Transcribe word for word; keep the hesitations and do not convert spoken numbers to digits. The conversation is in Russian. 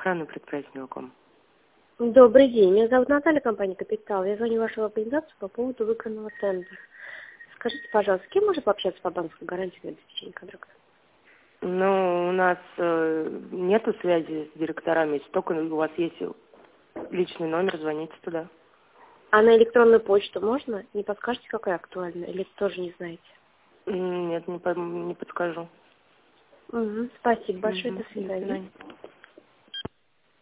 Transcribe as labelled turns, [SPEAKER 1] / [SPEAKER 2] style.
[SPEAKER 1] охраны предприятия Мелком.
[SPEAKER 2] Добрый день, меня зовут Наталья, компания «Капитал». Я звоню в вашу организацию по поводу выигранного тендера. Скажите, пожалуйста, с кем можно пообщаться по банковской гарантии на обеспечение контракта?
[SPEAKER 1] Ну, у нас э, нету связи с директорами. Если только у вас есть личный номер, звоните туда.
[SPEAKER 2] А на электронную почту можно? Не подскажете, какая актуальная? Или тоже не знаете?
[SPEAKER 1] Нет, не, по- не подскажу.
[SPEAKER 2] Угу. Спасибо большое,
[SPEAKER 1] Угу.
[SPEAKER 2] до
[SPEAKER 1] До
[SPEAKER 2] свидания.
[SPEAKER 1] свидания.